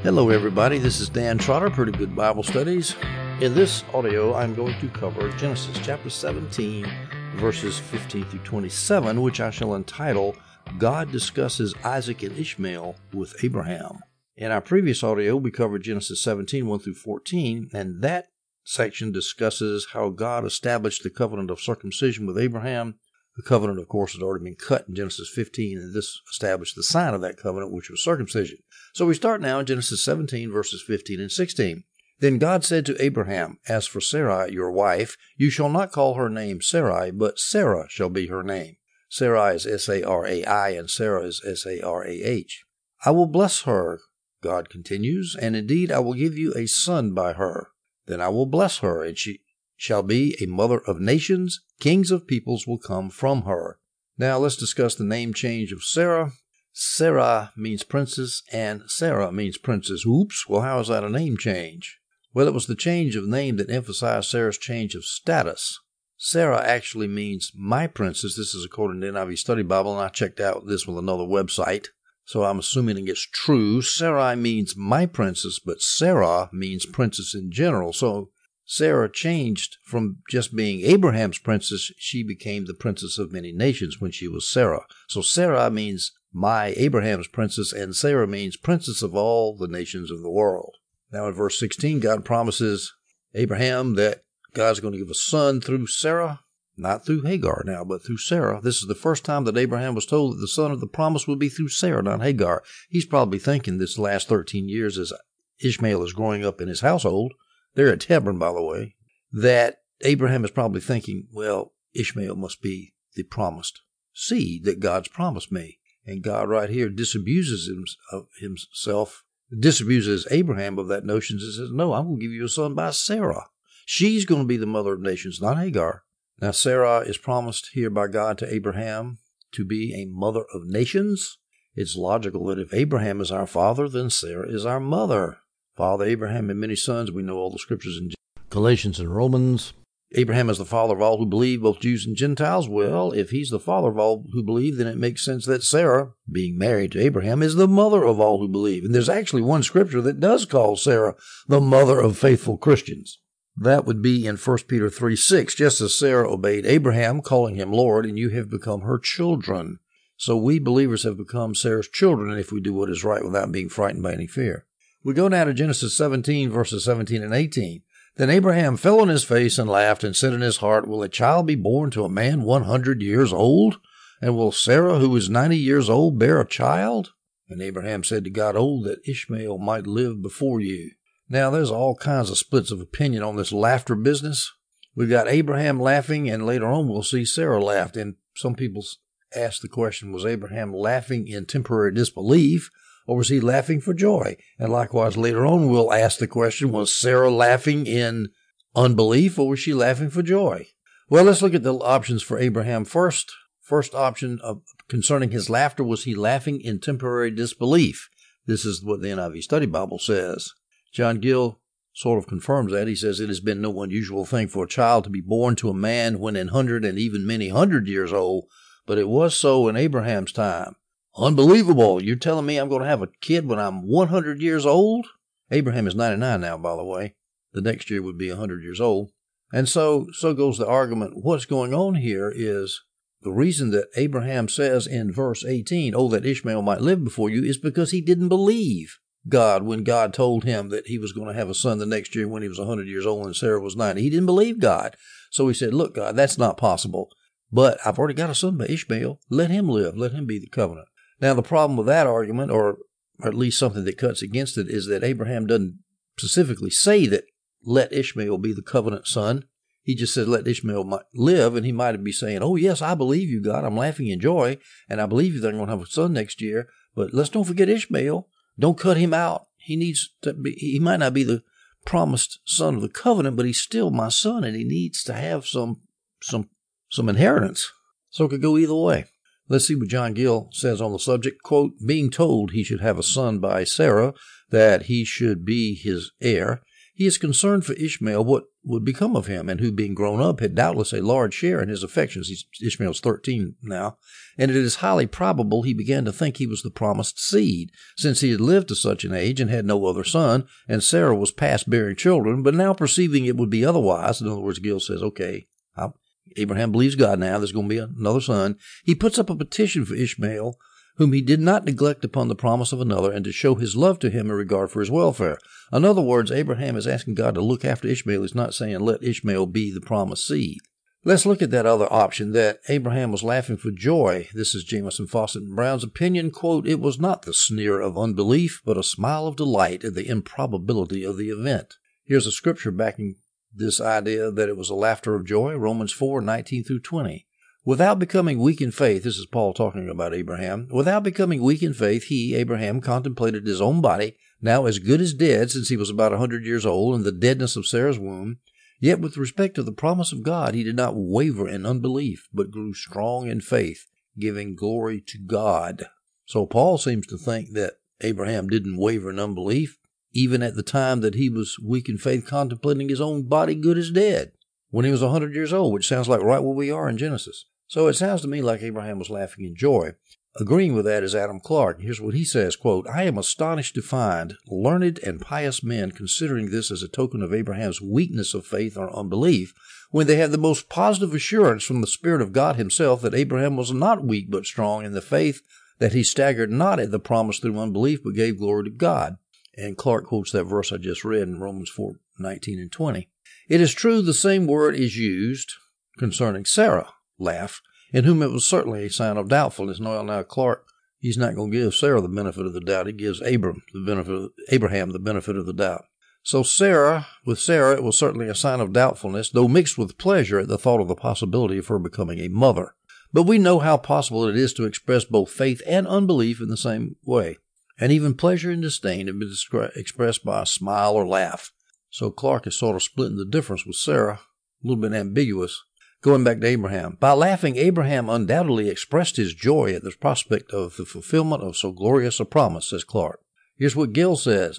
Hello everybody, this is Dan Trotter, Pretty Good Bible Studies. In this audio, I'm going to cover Genesis chapter 17, verses 15 through 27, which I shall entitle, God Discusses Isaac and Ishmael with Abraham. In our previous audio, we covered Genesis 17, 1 through 14, and that section discusses how God established the covenant of circumcision with Abraham. The covenant, of course, had already been cut in Genesis 15, and this established the sign of that covenant, which was circumcision. So we start now in Genesis 17, verses 15 and 16. Then God said to Abraham, As for Sarai, your wife, you shall not call her name Sarai, but Sarah shall be her name. Sarai is S-A-R-A-I, and Sarah is S-A-R-A-H. I will bless her, God continues, and indeed I will give you a son by her. Then I will bless her, and she shall be a mother of nations. Kings of peoples will come from her. Now let's discuss the name change of Sarah. Sarah means princess, and Sarah means princess. Oops, well, how is that a name change? Well, it was the change of name that emphasized Sarah's change of status. Sarah actually means my princess. This is according to the NIV Study Bible, and I checked out this with another website, so I'm assuming it's true. Sarai means my princess, but Sarah means princess in general. So Sarah changed from just being Abraham's princess. She became the princess of many nations when she was Sarah. So Sarah means my Abraham's princess, and Sarah means princess of all the nations of the world. Now in verse 16, God promises Abraham that God's going to give a son through Sarah, not through Hagar now, but through Sarah. This is the first time that Abraham was told that the son of the promise would be through Sarah, not Hagar. He's probably thinking this last 13 years as Ishmael is growing up in his household. They're at Hebron, by the way, that Abraham is probably thinking, well, Ishmael must be the promised seed that God's promised me. And God right here disabuses Abraham of that notion and says, no, I'm going to give you a son by Sarah. She's going to be the mother of nations, not Hagar. Now, Sarah is promised here by God to Abraham to be a mother of nations. It's logical that if Abraham is our father, then Sarah is our mother. Father Abraham had many sons. We know all the scriptures in Galatians and Romans. Abraham is the father of all who believe, both Jews and Gentiles. Well, if he's the father of all who believe, then it makes sense that Sarah, being married to Abraham, is the mother of all who believe. And there's actually one scripture that does call Sarah the mother of faithful Christians. That would be in 1 Peter 3:6, just as Sarah obeyed Abraham, calling him Lord, and you have become her children. So we believers have become Sarah's children if we do what is right without being frightened by any fear. We go now to Genesis 17, verses 17 and 18. Then Abraham fell on his face and laughed and said in his heart, Will a child be born to a man 100 years old? And will Sarah, who is 90 years old, bear a child? And Abraham said to God, Oh, that Ishmael might live before you. Now, there's all kinds of splits of opinion on this laughter business. We've got Abraham laughing, and later on we'll see Sarah laughed. And some people ask the question, was Abraham laughing in temporary disbelief, or was he laughing for joy? And likewise, later on, we'll ask the question, was Sarah laughing in unbelief, or was she laughing for joy? Well, let's look at the options for Abraham first. First option concerning his laughter, was he laughing in temporary disbelief? This is what the NIV Study Bible says. John Gill sort of confirms that. He says, It has been no unusual thing for a child to be born to a man when 100 and even many 100 years old, but it was so in Abraham's time. Unbelievable. You're telling me I'm going to have a kid when I'm 100 years old? Abraham is 99 now, by the way. The next year would be 100 years old. And so goes the argument. What's going on here is the reason that Abraham says in verse 18, Oh, that Ishmael might live before you, is because he didn't believe God when God told him that he was going to have a son the next year when he was 100 years old and Sarah was 90. He didn't believe God. So he said, Look, God, that's not possible. But I've already got a son by Ishmael. Let him live. Let him be the covenant. Now, the problem with that argument, or at least something that cuts against it, is that Abraham doesn't specifically say that let Ishmael be the covenant son. He just says let Ishmael live, and he might be saying, oh, yes, I believe you, God. I'm laughing in joy, and I believe you that I'm going to have a son next year, but let's don't forget Ishmael. Don't cut him out. He might not be the promised son of the covenant, but he's still my son, and he needs to have some inheritance. So it could go either way. Let's see what John Gill says on the subject. Quote, being told he should have a son by Sarah, that he should be his heir, He is concerned for Ishmael what would become of him, and who, being grown up, had doubtless a large share in his affections. Ishmael's 13 now, and it is highly probable he began to think he was the promised seed, since he had lived to such an age and had no other son, and Sarah was past bearing children, but now perceiving it would be otherwise, in other words, Gil says, okay, Abraham believes God now, there's going to be another son. He puts up a petition for Ishmael, whom he did not neglect upon the promise of another, and to show his love to him in regard for his welfare. In other words, Abraham is asking God to look after Ishmael. He's not saying let Ishmael be the promised seed. Let's look at that other option, that Abraham was laughing for joy. This is Jamieson, Fausset, and Brown's opinion. Quote, it was not the sneer of unbelief, but a smile of delight at the improbability of the event. Here's a scripture backing this idea that it was a laughter of joy, Romans 4:19 through 20. Without becoming weak in faith, this is Paul talking about Abraham, without becoming weak in faith, he, Abraham, contemplated his own body, now as good as dead since he was about 100 years old, and the deadness of Sarah's womb. Yet with respect to the promise of God, he did not waver in unbelief, but grew strong in faith, giving glory to God. So Paul seems to think that Abraham didn't waver in unbelief, even at the time that he was weak in faith, contemplating his own body good as dead, when he was 100 years old, which sounds like right where we are in Genesis. So it sounds to me like Abraham was laughing in joy. Agreeing with that is Adam Clarke. Here's what he says, quote, I am astonished to find learned and pious men considering this as a token of Abraham's weakness of faith or unbelief, when they have the most positive assurance from the Spirit of God himself that Abraham was not weak but strong in the faith, that he staggered not at the promise through unbelief but gave glory to God. And Clarke quotes that verse I just read in Romans 4:19 and 20. It is true the same word is used concerning Sarah, laugh, in whom it was certainly a sign of doubtfulness. Now Clarke, he's not going to give Sarah the benefit of the doubt. He gives Abraham the benefit of the doubt. So with Sarah, it was certainly a sign of doubtfulness, though mixed with pleasure at the thought of the possibility of her becoming a mother. But we know how possible it is to express both faith and unbelief in the same way. And even pleasure and disdain have been expressed by a smile or laugh. So Clarke is sort of splitting the difference with Sarah, a little bit ambiguous. Going back to Abraham. By laughing, Abraham undoubtedly expressed his joy at the prospect of the fulfillment of so glorious a promise, says Clarke. Here's what Gill says.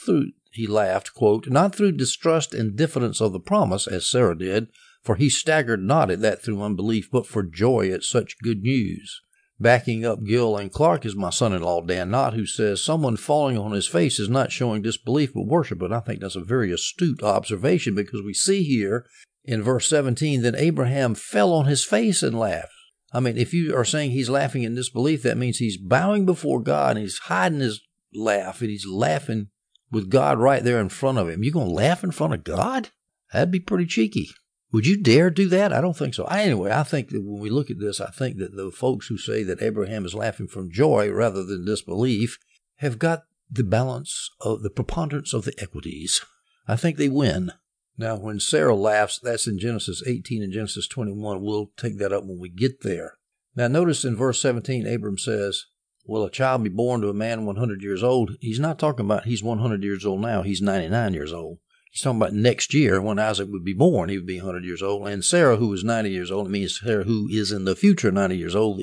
He laughed, quote, not through distrust and diffidence of the promise, as Sarah did, for he staggered not at that through unbelief, but for joy at such good news. Backing up Gill and Clarke is my son-in-law, Dan Knott, who says someone falling on his face is not showing disbelief but worship. And I think that's a very astute observation, because we see here in verse 17 that Abraham fell on his face and laughed. I mean, if you are saying he's laughing in disbelief, that means he's bowing before God and he's hiding his laugh, and he's laughing with God right there in front of him. You going to laugh in front of God? That'd be pretty cheeky. Would you dare do that? I don't think so. Anyway, I think that when we look at this, I think that the folks who say that Abraham is laughing from joy rather than disbelief have got the balance of the preponderance of the equities. I think they win. Now, when Sarah laughs, that's in Genesis 18 and Genesis 21. We'll take that up when we get there. Now, notice in verse 17, Abram says, will a child be born to a man 100 years old? He's not talking about he's 100 years old now. He's 99 years old. He's talking about next year when Isaac would be born. He would be 100 years old. And Sarah, who is 90 years old, it means Sarah, who is in the future 90 years old,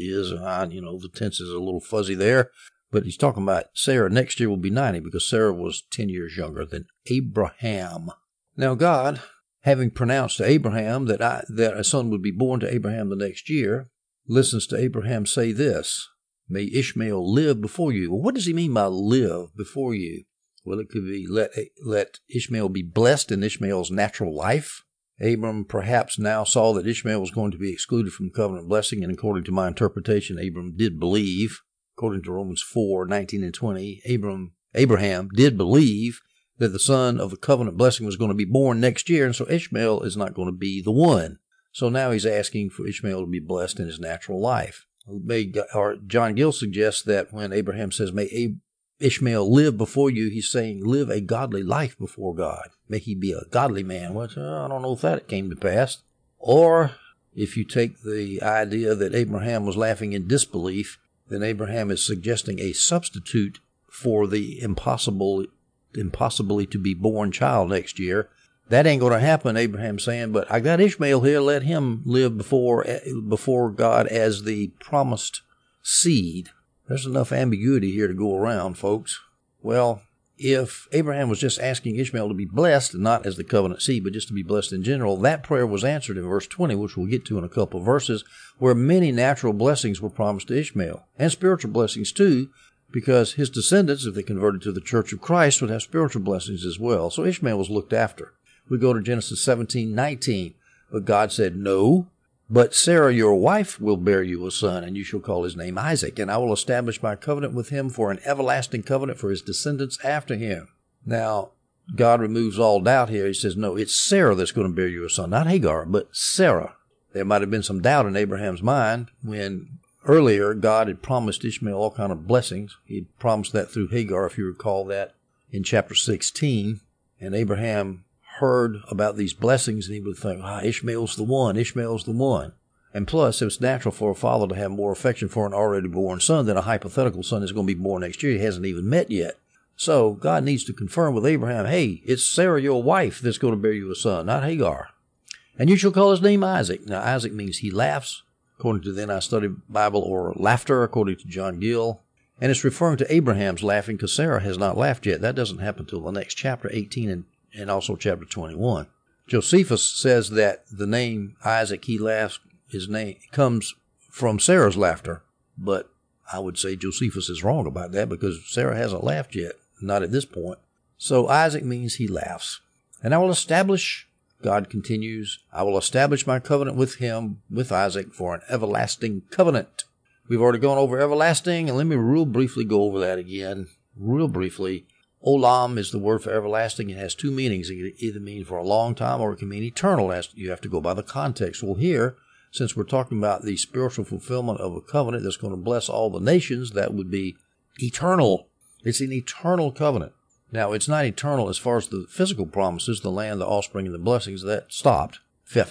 the tense is a little fuzzy there. But he's talking about Sarah next year will be 90, because Sarah was 10 years younger than Abraham. Now God, having pronounced to Abraham that a son would be born to Abraham the next year, listens to Abraham say this, may Ishmael live before you. Well, what does he mean by live before you? Well, it could be let Ishmael be blessed in Ishmael's natural life. Abram perhaps now saw that Ishmael was going to be excluded from covenant blessing, and according to my interpretation, Abram did believe. According to Romans 4:19 and 20, Abraham did believe that the son of the covenant blessing was going to be born next year, and so Ishmael is not going to be the one. So now he's asking for Ishmael to be blessed in his natural life. John Gill suggests that when Abraham says, may Ishmael live before you, he's saying live a godly life before God. May he be a godly man. Well, I don't know if that came to pass. Or if you take the idea that Abraham was laughing in disbelief, then Abraham is suggesting a substitute for the impossibly to be born child next year. That ain't going to happen, Abraham's saying, but I got Ishmael here. Let him live before God as the promised seed. There's enough ambiguity here to go around, folks. Well, if Abraham was just asking Ishmael to be blessed, not as the covenant seed, but just to be blessed in general, that prayer was answered in verse 20, which we'll get to in a couple of verses, where many natural blessings were promised to Ishmael, and spiritual blessings too, because his descendants, if they converted to the Church of Christ, would have spiritual blessings as well. So Ishmael was looked after. We go to Genesis 17:19. But God said, "No, but Sarah your wife will bear you a son, and you shall call his name Isaac, and I will establish my covenant with him for an everlasting covenant for his descendants after him." Now, God removes all doubt here. He says, no, it's Sarah that's going to bear you a son, not Hagar, but Sarah. There might have been some doubt in Abraham's mind when earlier God had promised Ishmael all kind of blessings. He had promised that through Hagar, if you recall that, in chapter 16. And Abraham heard about these blessings, and he would think, Ishmael's the one, Ishmael's the one. And plus, it's natural for a father to have more affection for an already born son than a hypothetical son that's going to be born next year he hasn't even met yet. So God needs to confirm with Abraham, hey, it's Sarah, your wife, that's going to bear you a son, not Hagar. And you shall call his name Isaac. Now, Isaac means he laughs, according to the Then I Study Bible, or laughter, according to John Gill. And it's referring to Abraham's laughing because Sarah has not laughed yet. That doesn't happen until the next chapter, 18, and also chapter 21. Josephus says that the name Isaac, he laughs, his name comes from Sarah's laughter. But I would say Josephus is wrong about that because Sarah hasn't laughed yet, not at this point. So Isaac means he laughs. And I will establish, God continues, I will establish my covenant with him, with Isaac, for an everlasting covenant. We've already gone over everlasting, and let me real briefly go over that again, real briefly. Olam is the word for everlasting. It has two meanings. It can either mean for a long time or it can mean eternal. You have to go by the context. Well, here, since we're talking about the spiritual fulfillment of a covenant that's going to bless all the nations, that would be eternal. It's an eternal covenant. Now, it's not eternal as far as the physical promises, the land, the offspring, and the blessings. That stopped.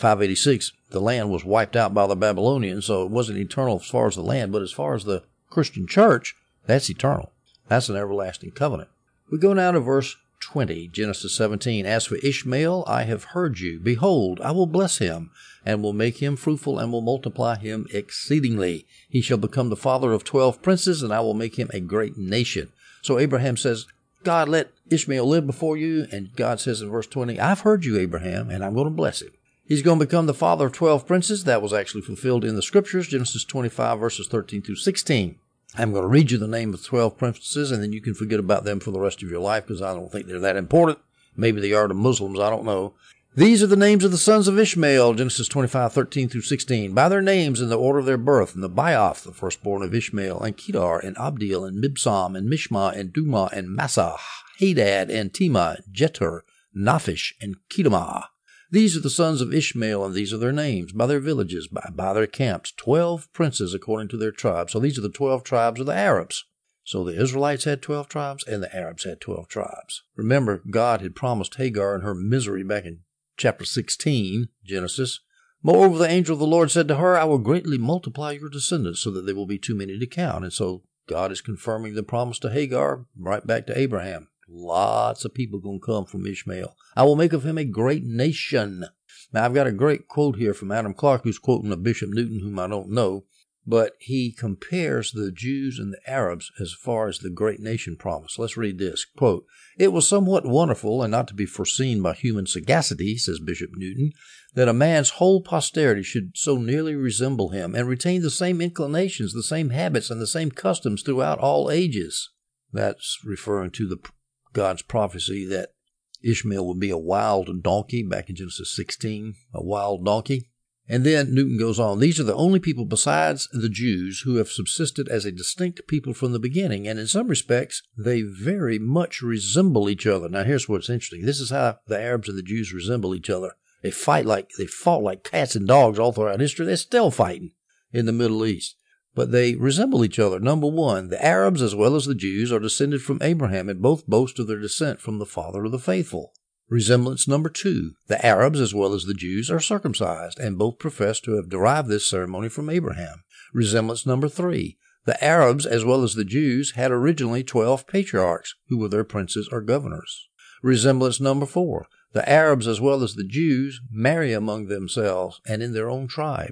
586, the land was wiped out by the Babylonians, so it wasn't eternal as far as the land, but as far as the Christian church, that's eternal. That's an everlasting covenant. We go now to verse 20, Genesis 17. As for Ishmael, I have heard you. Behold, I will bless him, and will make him fruitful, and will multiply him exceedingly. He shall become the father of 12 princes, and I will make him a great nation. So Abraham says, God, let Ishmael live before you. And God says in verse 20, I've heard you, Abraham, and I'm going to bless him. He's going to become the father of 12 princes. That was actually fulfilled in the scriptures, Genesis 25, verses 13 through 16. I'm going to read you the name of 12 princes, and then you can forget about them for the rest of your life, because I don't think they're that important. Maybe they are to Muslims, I don't know. These are the names of the sons of Ishmael, Genesis 25, 13 through 16, by their names in the order of their birth, and the Nebaioth, the firstborn of Ishmael, and Kedar, and Abdil, and Mibsam, and Mishma, and Dumah, and Massa, Hadad, and Tema, Jeter, Naphish, and Kedemah. These are the sons of Ishmael, and these are their names, by their villages, by their camps, 12 princes according to their tribes. So these are the 12 tribes of the Arabs. So the Israelites had 12 tribes, and the Arabs had 12 tribes. Remember, God had promised Hagar and her misery back in chapter 16, Genesis. Moreover, the angel of the Lord said to her, I will greatly multiply your descendants, so that they will be too many to count. And so God is confirming the promise to Hagar right back to Abraham. Lots of people going to come from Ishmael. I will make of him a great nation. Now, I've got a great quote here from Adam Clark, who's quoting a Bishop Newton, whom I don't know, but he compares the Jews and the Arabs as far as the great nation promise. Let's read this. Quote, It was somewhat wonderful, and not to be foreseen by human sagacity, says Bishop Newton, that a man's whole posterity should so nearly resemble him, and retain the same inclinations, the same habits, and the same customs throughout all ages. That's referring to God's prophecy that Ishmael would be a wild donkey back in Genesis 16, a wild donkey. And then Newton goes on, these are the only people besides the Jews who have subsisted as a distinct people from the beginning, and in some respects, they very much resemble each other. Now, here's what's interesting. This is how the Arabs and the Jews resemble each other. They fought like cats and dogs all throughout history. They're still fighting in the Middle East. But they resemble each other. Number one, the Arabs as well as the Jews are descended from Abraham, and both boast of their descent from the father of the faithful. Resemblance number two, the Arabs as well as the Jews are circumcised, and both profess to have derived this ceremony from Abraham. Resemblance number three, the Arabs as well as the Jews had originally 12 patriarchs, who were their princes or governors. Resemblance number four, the Arabs as well as the Jews marry among themselves and in their own tribes.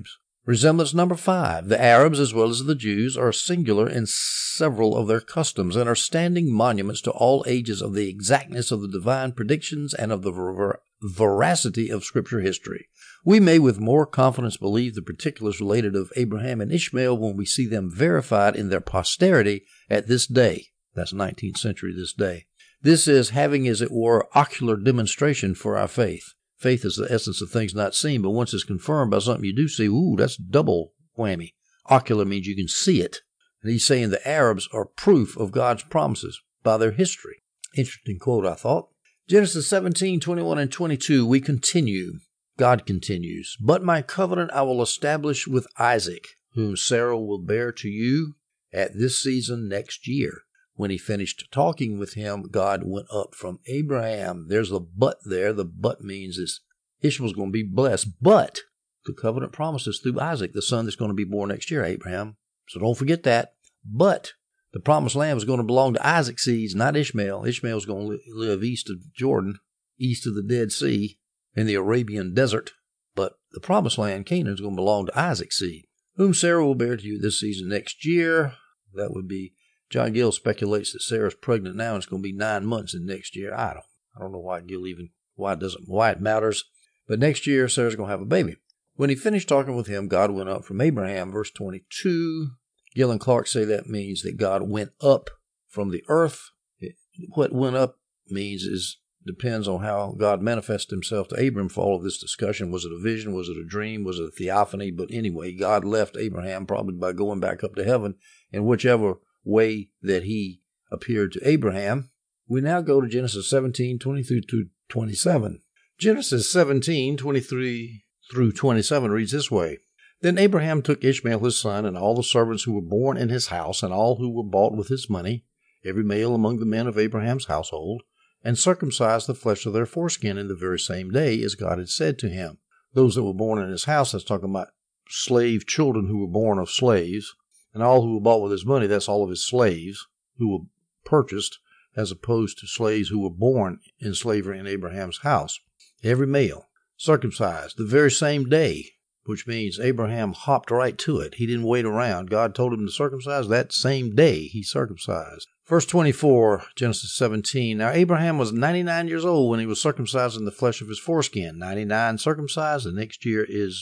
Resemblance number 5. The Arabs, as well as the Jews, are singular in several of their customs and are standing monuments to all ages of the exactness of the divine predictions and of the veracity of Scripture history. We may with more confidence believe the particulars related of Abraham and Ishmael when we see them verified in their posterity at this day. That's 19th century this day. This is having, as it were, ocular demonstration for our faith. Faith is the essence of things not seen, but once it's confirmed by something you do see, that's double whammy. Ocular means you can see it. And he's saying the Arabs are proof of God's promises by their history. Interesting quote, I thought. Genesis 17, 21 and 22, we continue. God continues, "But my covenant I will establish with Isaac, whom Sarah will bear to you at this season next year." When he finished talking with him, God went up from Abraham. There's a but there. The but means is Ishmael's going to be blessed. But the covenant promises through Isaac, the son that's going to be born next year, Abraham. So don't forget that. But the promised land was going to belong to Isaac's seeds, not Ishmael. Ishmael's going to live east of Jordan, east of the Dead Sea, in the Arabian desert. But the promised land, Canaan, is going to belong to Isaac's seed, whom Sarah will bear to you this season next year. That would be, John Gill speculates that Sarah's pregnant now and it's going to be 9 months in next year. I don't know why Gill why it matters. But next year, Sarah's going to have a baby. When he finished talking with him, God went up from Abraham. Verse 22, Gill and Clark say that means that God went up from the earth. What went up means depends on how God manifested himself to Abram for all of this discussion. Was it a vision? Was it a dream? Was it a theophany? But anyway, God left Abraham probably by going back up to heaven in whichever way that he appeared to Abraham. We now go to Genesis 17, 23 to 27. Genesis 17, 23 through 27 reads this way. Then Abraham took Ishmael his son and all the servants who were born in his house and all who were bought with his money, every male among the men of Abraham's household, and circumcised the flesh of their foreskin in the very same day as God had said to him. Those that were born in his house, that's talking about slave children who were born of slaves. And all who were bought with his money, that's all of his slaves who were purchased, as opposed to slaves who were born in slavery in Abraham's house. Every male circumcised the very same day, which means Abraham hopped right to it. He didn't wait around. God told him to circumcise that same day. He circumcised. Verse 24, Genesis 17. Now Abraham was 99 years old when he was circumcised in the flesh of his foreskin. 99 circumcised. The next year is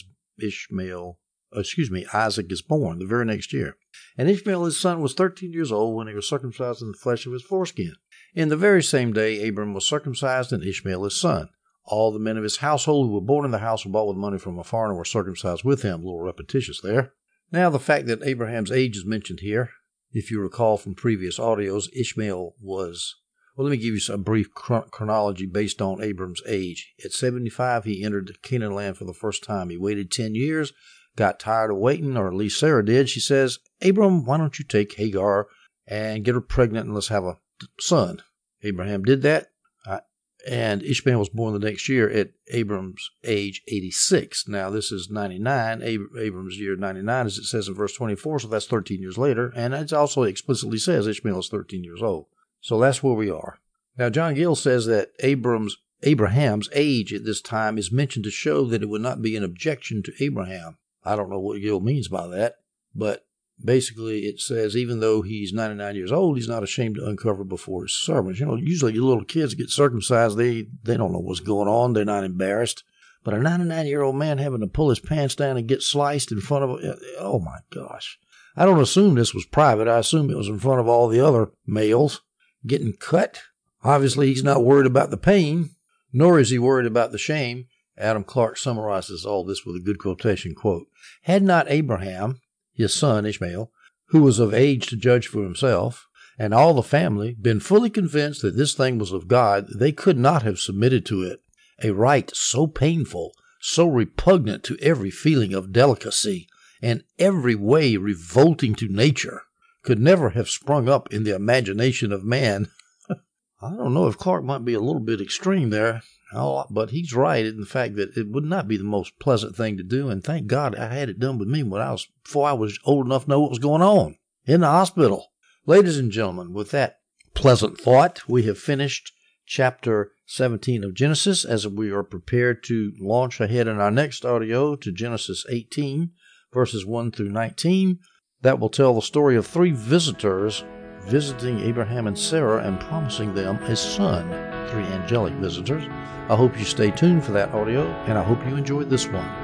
Isaac is born the very next year. And Ishmael his son was 13 years old when he was circumcised in the flesh of his foreskin. In the very same day Abram was circumcised and Ishmael his son. All the men of his household who were born in the house were bought with money from a foreigner were circumcised with him. A little repetitious there. Now the fact that Abraham's age is mentioned here, if you recall from previous audios, Ishmael was, let me give you some brief chronology based on Abram's age. At 75 he entered the Canaan land for the first time. He waited 10 years. Got tired of waiting, or at least Sarah did. She says, Abram, why don't you take Hagar and get her pregnant and let's have a son? Abraham did that, and Ishmael was born the next year at Abram's age 86. Now, this is 99, Abram's year 99, as it says in verse 24, so that's 13 years later, and it also explicitly says Ishmael is 13 years old. So that's where we are. Now, John Gill says that Abraham's age at this time is mentioned to show that it would not be an objection to Abraham. I don't know what Gill means by that, but basically it says even though he's 99 years old, he's not ashamed to uncover before his servants. You know, usually your little kids get circumcised, they don't know what's going on, they're not embarrassed. But a 99-year-old man having to pull his pants down and get sliced in front of, oh my gosh. I don't assume this was private. I assume it was in front of all the other males getting cut. Obviously, he's not worried about the pain, nor is he worried about the shame. Adam Clark summarizes all this with a good quotation, quote, Had not Abraham, his son Ishmael, who was of age to judge for himself, and all the family been fully convinced that this thing was of God, they could not have submitted to it. A rite so painful, so repugnant to every feeling of delicacy, and every way revolting to nature, could never have sprung up in the imagination of man. I don't know if Clark might be a little bit extreme there. But he's right in the fact that it would not be the most pleasant thing to do, and thank God I had it done with me before I was old enough to know what was going on in the hospital. Ladies and gentlemen, with that pleasant thought, we have finished chapter 17 of Genesis as we are prepared to launch ahead in our next audio to Genesis 18. verses 1 through 19. That will tell the story of 3 visitors visiting Abraham and Sarah and promising them a son. 3 angelic visitors. I hope you stay tuned for that audio, and I hope you enjoyed this one.